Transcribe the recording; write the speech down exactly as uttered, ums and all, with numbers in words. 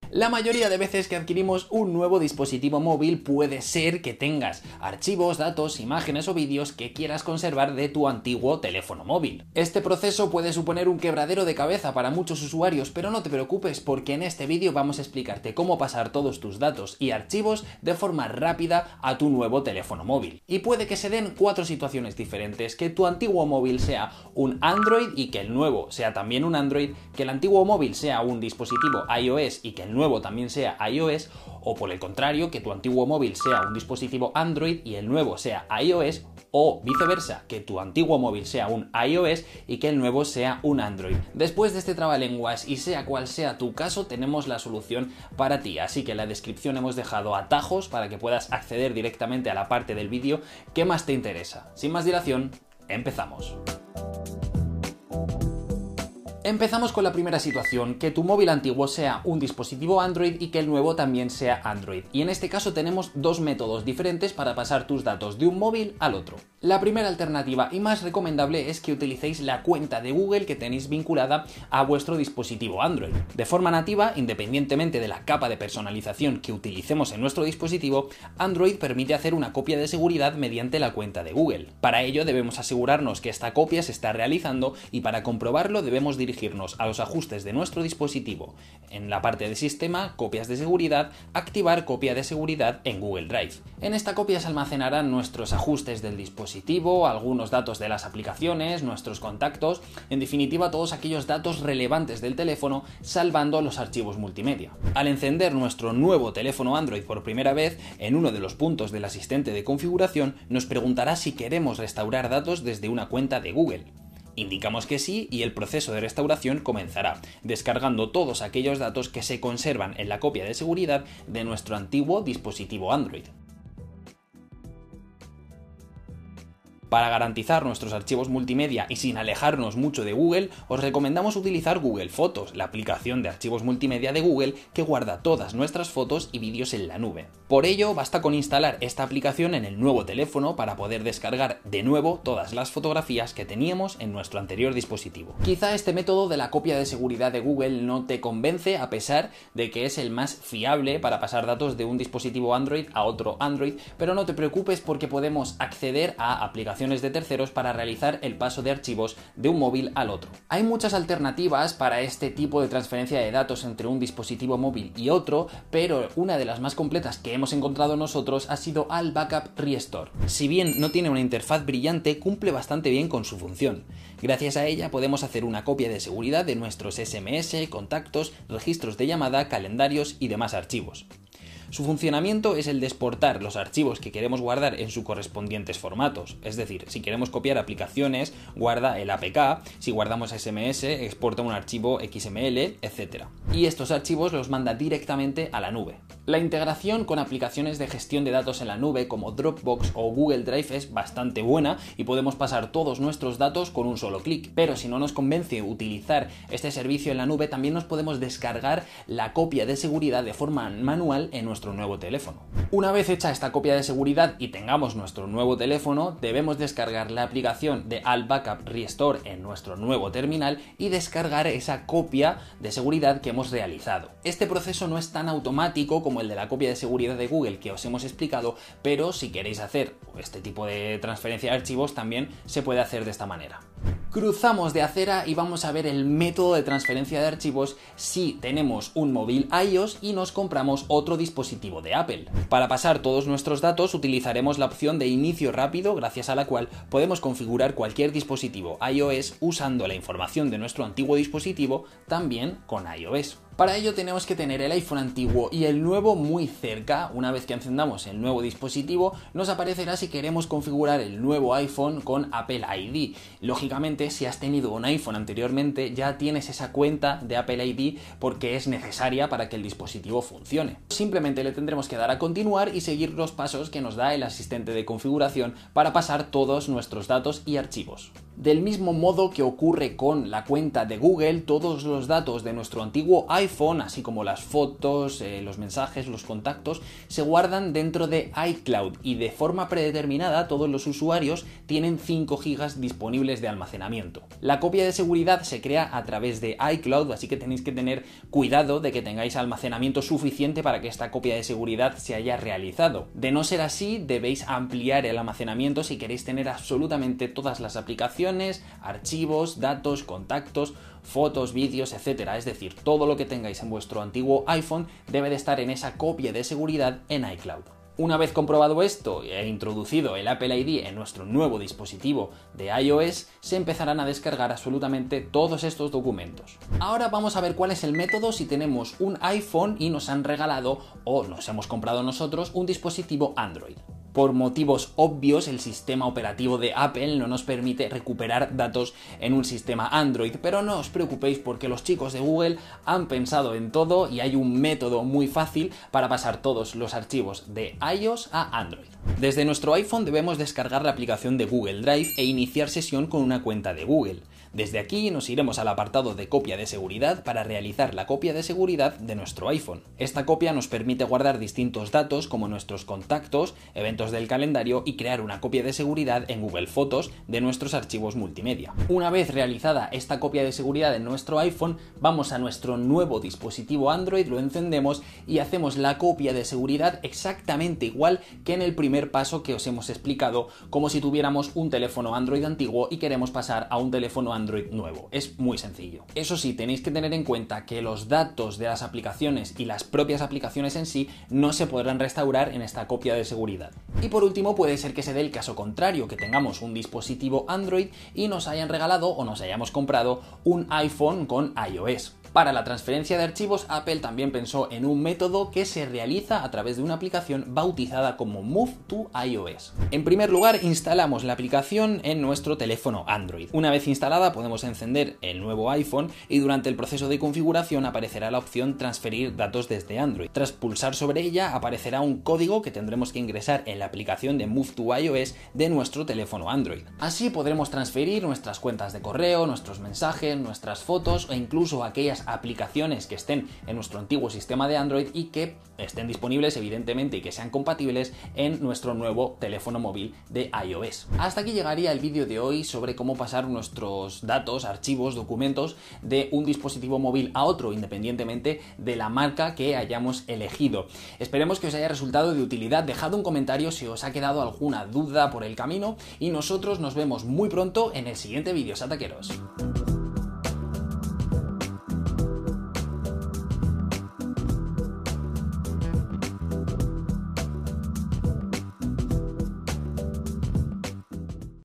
La mayoría de veces que adquirimos un nuevo dispositivo móvil puede ser que tengas archivos, datos, imágenes o vídeos que quieras conservar de tu antiguo teléfono móvil. Este proceso puede suponer un quebradero de cabeza para muchos usuarios, pero no te preocupes porque en este vídeo vamos a explicarte cómo pasar todos tus datos y archivos de forma rápida a tu nuevo teléfono móvil. Y puede que se den cuatro situaciones diferentes: que tu antiguo móvil sea un Android y que el nuevo sea también un Android, que el antiguo móvil sea un dispositivo iOS y que el nuevo también sea iOS, o por el contrario, que tu antiguo móvil sea un dispositivo Android y el nuevo sea iOS, o viceversa, que tu antiguo móvil sea un iOS y que el nuevo sea un Android. Después de este trabalenguas y sea cual sea tu caso, tenemos la solución para ti, así que en la descripción hemos dejado atajos para que puedas acceder directamente a la parte del vídeo que más te interesa. Sin más dilación, empezamos. Empezamos con la primera situación: que tu móvil antiguo sea un dispositivo Android y que el nuevo también sea Android. Y en este caso tenemos dos métodos diferentes para pasar tus datos de un móvil al otro. La primera alternativa y más recomendable es que utilicéis la cuenta de Google que tenéis vinculada a vuestro dispositivo Android. De forma nativa, independientemente de la capa de personalización que utilicemos en nuestro dispositivo, Android permite hacer una copia de seguridad mediante la cuenta de Google. Para ello debemos asegurarnos que esta copia se está realizando y para comprobarlo debemos dirigirnos dirigirnos a los ajustes de nuestro dispositivo. En la parte de sistema, copias de seguridad, activar copia de seguridad en Google Drive. En esta copia se almacenarán nuestros ajustes del dispositivo, algunos datos de las aplicaciones, nuestros contactos, en definitiva todos aquellos datos relevantes del teléfono, salvando los archivos multimedia. Al encender nuestro nuevo teléfono Android por primera vez, en uno de los puntos del asistente de configuración nos preguntará si queremos restaurar datos desde una cuenta de Google. Indicamos que sí y el proceso de restauración comenzará, descargando todos aquellos datos que se conservan en la copia de seguridad de nuestro antiguo dispositivo Android. Para garantizar nuestros archivos multimedia y sin alejarnos mucho de Google, os recomendamos utilizar Google Fotos, la aplicación de archivos multimedia de Google que guarda todas nuestras fotos y vídeos en la nube. Por ello, basta con instalar esta aplicación en el nuevo teléfono para poder descargar de nuevo todas las fotografías que teníamos en nuestro anterior dispositivo. Quizá este método de la copia de seguridad de Google no te convence, a pesar de que es el más fiable para pasar datos de un dispositivo Android a otro Android, pero no te preocupes porque podemos acceder a aplicaciones de terceros para realizar el paso de archivos de un móvil al otro. Hay muchas alternativas para este tipo de transferencia de datos entre un dispositivo móvil y otro, pero una de las más completas que hemos encontrado nosotros ha sido All Backup Restore. Si bien no tiene una interfaz brillante, cumple bastante bien con su función. Gracias a ella podemos hacer una copia de seguridad de nuestros ese eme ese, contactos, registros de llamada, calendarios y demás archivos. Su funcionamiento es el de exportar los archivos que queremos guardar en sus correspondientes formatos, es decir, si queremos copiar aplicaciones, guarda el A P K, si guardamos ese eme ese, exporta un archivo equis eme ele, etcétera. Y estos archivos los manda directamente a la nube. La integración con aplicaciones de gestión de datos en la nube como Dropbox o Google Drive es bastante buena y podemos pasar todos nuestros datos con un solo clic, pero si no nos convence utilizar este servicio en la nube, también nos podemos descargar la copia de seguridad de forma manual en nuestro nuestro nuevo teléfono. Una vez hecha esta copia de seguridad y tengamos nuestro nuevo teléfono, debemos descargar la aplicación de All Backup Restore en nuestro nuevo terminal y descargar esa copia de seguridad que hemos realizado. Este proceso no es tan automático como el de la copia de seguridad de Google que os hemos explicado, pero si queréis hacer este tipo de transferencia de archivos también se puede hacer de esta manera. Cruzamos de acera y vamos a ver el método de transferencia de archivos si tenemos un móvil iOS y nos compramos otro dispositivo de Apple. Para pasar todos nuestros datos utilizaremos la opción de inicio rápido, gracias a la cual podemos configurar cualquier dispositivo iOS usando la información de nuestro antiguo dispositivo también con iOS. Para ello tenemos que tener el iPhone antiguo y el nuevo muy cerca. Una vez que encendamos el nuevo dispositivo, nos aparecerá si queremos configurar el nuevo iPhone con Apple I D. Lógicamente, si has tenido un iPhone anteriormente, ya tienes esa cuenta de Apple I D porque es necesaria para que el dispositivo funcione. Simplemente le tendremos que dar a continuar y seguir los pasos que nos da el asistente de configuración para pasar todos nuestros datos y archivos. Del mismo modo que ocurre con la cuenta de Google, todos los datos de nuestro antiguo iPhone, así como las fotos, eh, los mensajes, los contactos, se guardan dentro de iCloud y de forma predeterminada todos los usuarios tienen cinco gigas disponibles de almacenamiento. La copia de seguridad se crea a través de iCloud, así que tenéis que tener cuidado de que tengáis almacenamiento suficiente para que esta copia de seguridad se haya realizado. De no ser así, debéis ampliar el almacenamiento si queréis tener absolutamente todas las aplicaciones, archivos, datos, contactos, fotos, vídeos, etcétera. Es decir, todo lo que tengáis en vuestro antiguo iPhone debe de estar en esa copia de seguridad en iCloud. Una vez comprobado esto e introducido el Apple I D en nuestro nuevo dispositivo de iOS, se empezarán a descargar absolutamente todos estos documentos. Ahora vamos a ver cuál es el método si tenemos un iPhone y nos han regalado o nos hemos comprado nosotros un dispositivo Android. Por motivos obvios, el sistema operativo de Apple no nos permite recuperar datos en un sistema Android, pero no os preocupéis porque los chicos de Google han pensado en todo y hay un método muy fácil para pasar todos los archivos de iOS a Android. Desde nuestro iPhone debemos descargar la aplicación de Google Drive e iniciar sesión con una cuenta de Google. Desde aquí nos iremos al apartado de copia de seguridad para realizar la copia de seguridad de nuestro iPhone. Esta copia nos permite guardar distintos datos como nuestros contactos, eventos del calendario y crear una copia de seguridad en Google Fotos de nuestros archivos multimedia. Una vez realizada esta copia de seguridad en nuestro iPhone, vamos a nuestro nuevo dispositivo Android, lo encendemos y hacemos la copia de seguridad exactamente igual que en el primer paso que os hemos explicado, como si tuviéramos un teléfono Android antiguo y queremos pasar a un teléfono Android Android nuevo. Es muy sencillo. Eso sí, tenéis que tener en cuenta que los datos de las aplicaciones y las propias aplicaciones en sí no se podrán restaurar en esta copia de seguridad. Y por último, puede ser que se dé el caso contrario, que tengamos un dispositivo Android y nos hayan regalado o nos hayamos comprado un iPhone con iOS. Para la transferencia de archivos, Apple también pensó en un método que se realiza a través de una aplicación bautizada como Move to iOS. En primer lugar, instalamos la aplicación en nuestro teléfono Android. Una vez instalada, podemos encender el nuevo iPhone y durante el proceso de configuración aparecerá la opción transferir datos desde Android. Tras pulsar sobre ella, aparecerá un código que tendremos que ingresar en la aplicación de Move to iOS de nuestro teléfono Android. Así podremos transferir nuestras cuentas de correo, nuestros mensajes, nuestras fotos e incluso aquellas aplicaciones que estén en nuestro antiguo sistema de Android y que estén disponibles evidentemente y que sean compatibles en nuestro nuevo teléfono móvil de iOS. Hasta aquí llegaría el vídeo de hoy sobre cómo pasar nuestros datos, archivos, documentos de un dispositivo móvil a otro independientemente de la marca que hayamos elegido. Esperemos que os haya resultado de utilidad. Dejad un comentario si os ha quedado alguna duda por el camino y nosotros nos vemos muy pronto en el siguiente vídeo, sataqueros.